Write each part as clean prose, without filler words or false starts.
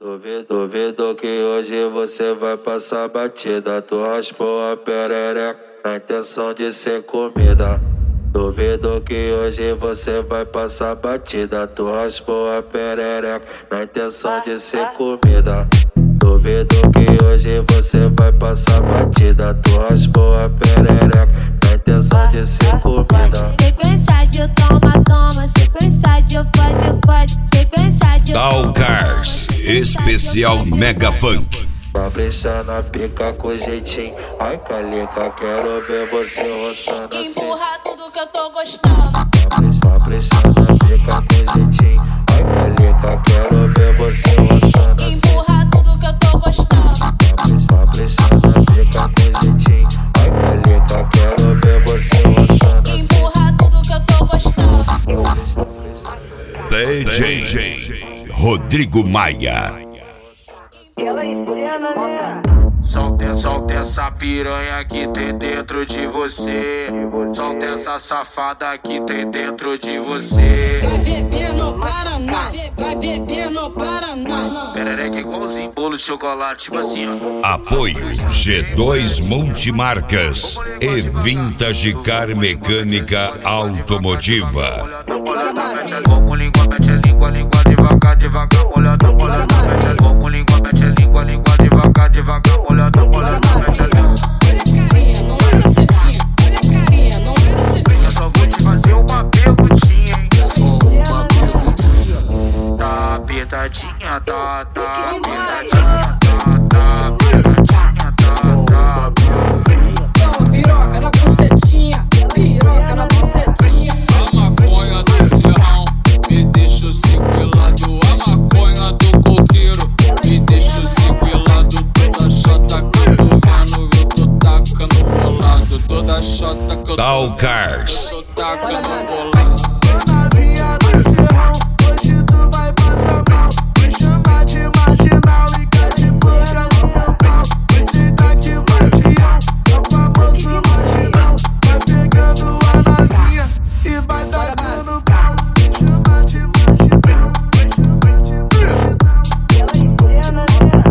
Duvido que hoje você vai passar batida. Tu raspou a perereca na intenção de ser comida. Duvido que hoje você vai passar batida. Tu raspou a perereca na intenção de ser comida. Duvido que hoje você vai passar batida. Tu raspou a perereca na intenção de ser comida. Sequência de toma, sequência de pode, sequência de Dalcars, especial Mega Funk. Capricha na pica com jeitinho. Ai, calica, quero ver você roçando assim. Empurra tudo que eu tô gostando. Capricha na pica com jeitinho. Ai, calica, quero ver você roçando assim. Empurra tudo que eu tô gostando. Capricha na pica com jeitinho. Ai, calica, quero ver você roçando assim. Empurra tudo que eu tô gostando. DJ Rodrigo Maia. Ela encena, né? Solta essa piranha que tem dentro de você. Solta essa safada que tem dentro de você. Vai beber no Paraná, vai beber no Paraná. Perereca igualzinho bolo de chocolate, tipo assim, ó. Apoio G2 Multimarcas e Vintage Car Mecânica Automotiva. Mete a língua, mete a língua, língua devagar, devagar, molhada, molhada. Mete a língua, mete a língua, língua devagar, devagar, molhada, molhada. Mete a língua. Olha a carinha, não era sexinha. Olha a carinha, não era sexinha. Eu só vou te fazer uma perguntinha, hein? Só uma perguntinha. Tá apertadinha, tá apertadinha, tá apertadinha, tá. Toma piroca na bucetinha, piroca na bucetinha. A maconha do serrão me deixa sequelado. A maconha do coqueiro me deixa sequelado. Toda chota que eu tô vendo, eu tô tacando bolado. Toda chota que eu tô Dalcars. tô tacando bolado. Novinha do serrão, hoje tu vai passar mal. Me chama de marginal e quer de boca no meu pau. Me diga que vadião, é o famoso marginal. Vai pegando a novinha e vai dando pau. Me chama de marginal, me chama de marginal. Ela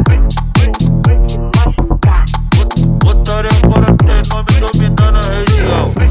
encena, né? Otário agora tem nome dominando a região.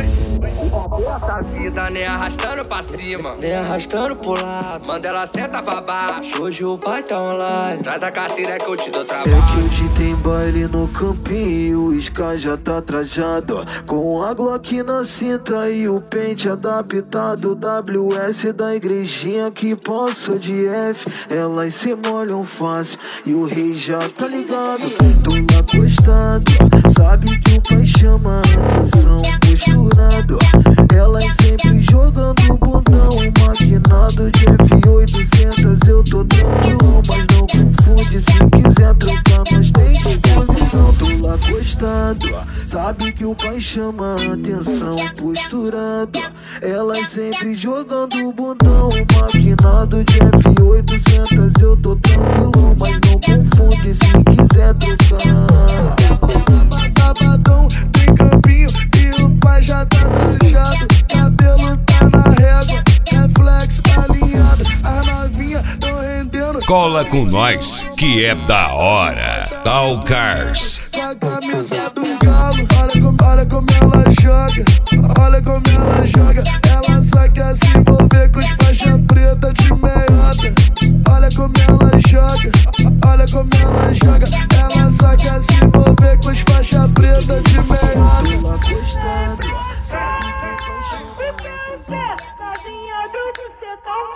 Essa vida nem arrastando pra cima, nem arrastando pro lado. Manda ela senta pra baixo, hoje o pai tá online. Traz a carteira que eu te dou trabalho. É que hoje tem baile no campinho, o Sky já tá trajado, com a Glock na cinta e o pente adaptado. WS da igrejinha que passa de F, elas se molham fácil e o rei já tá ligado. Tô lá acostado, sabe que o pai chama a atenção, posturado. Elas sempre jogando bundão, maquinado de F800. Eu tô tranquilão, mas não confunde. Se quiser trocar, nós tem disposição. Tô lá acostado, sabe que o pai chama a atenção, posturado. Elas sempre jogando bundão, maquinado de F800. Eu tô tranquilão, mas não confunde. Se quiser trocar. Sabadão tem campinho e o pai já tá trajado. Cabelo tá na régua, reflexo alinhado. As novinhas tão rendendo. Cola com nós que é da hora. Dalcars. Com a camisa do galo, olha como ela joga. Olha como ela joga. Ela só quer se envolver com os faixa preta de meiota. Olha como ela joga, olha como ela joga. Ela só quer se envolver com os faixa preta de meiota. Tô lá acostado, sabe que vai chamar. Novinha do bucetão,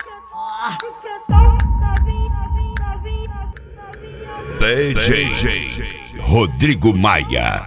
bucetão, novinha. DJ Rodrigo Maia.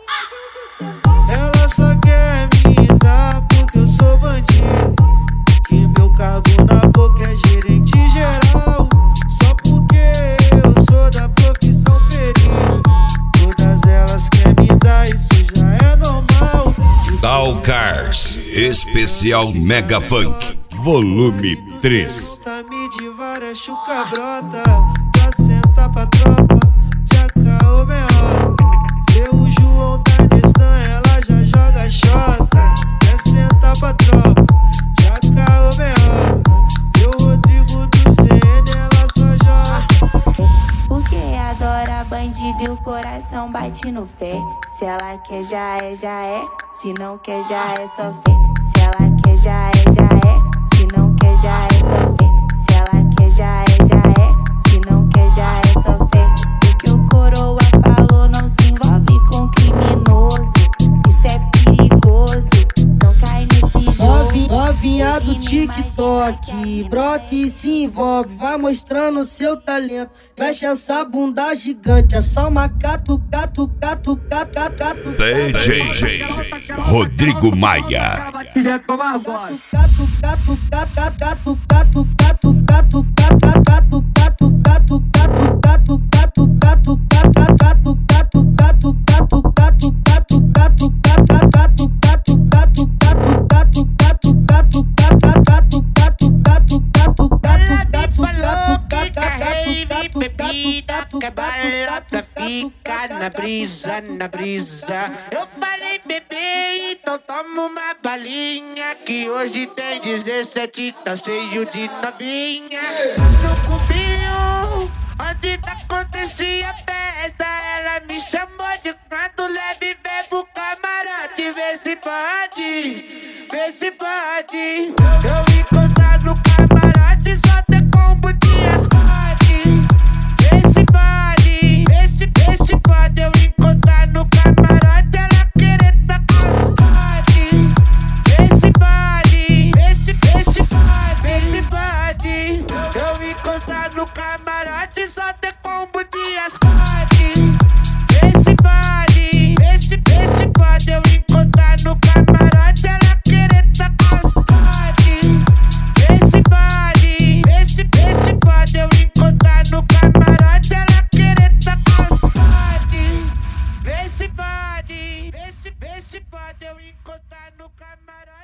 Ela só quer me dar porque eu sou bandido, que meu cargo na boca é gerente geral. Só porque eu sou da profissão perito, todas elas querem me dar, isso já é normal. Dalcars, especial Mega Funk, volume 3. Tá me de várias chuca brota, pra sentar pra tropa, já caô meota. Vê o João da Nestan, ela já joga xota, quer sentar pra tropa, já caô meota. Vê o Rodrigo do CN, ela só joga. coração bate no pé. Se ela quer, já é, já é. Se não quer, já é só fé. Se ela quer, já é, já é. Se não quer, já é só fé. Se ela quer, já é, já é. Se não quer, já é só fé. O que o coroa falou, não se envolve com criminoso. Isso é perigoso, não cai nesse jogo. Novinha do TikTok, brota e se envolve. Vai mostrando seu talento. Mexe essa bunda gigante. É só uma catu. DJ Rodrigo Maia. Que a balada fica na brisa. Eu falei, bebê, então toma uma balinha. Que hoje tem 17, tá cheio de novinha. No cubinho, onde acontecia festa, ela me chamou de canto leve, vem pro camarote. Vê se pode. Eu encostar no camarote, só ter combo de ascote. Vê se pode, eu encostar no camarote, ela querer tacar os pote. Vê se pode, eu encostar no camarote, só ter combo de ascote. Vê se pode, eu encostar no camarote, ela querer tacar os pote. Vê se pode, eu encostar no camarote, ela querer tacar os pote. Vê se pode, eu encostar no camarote.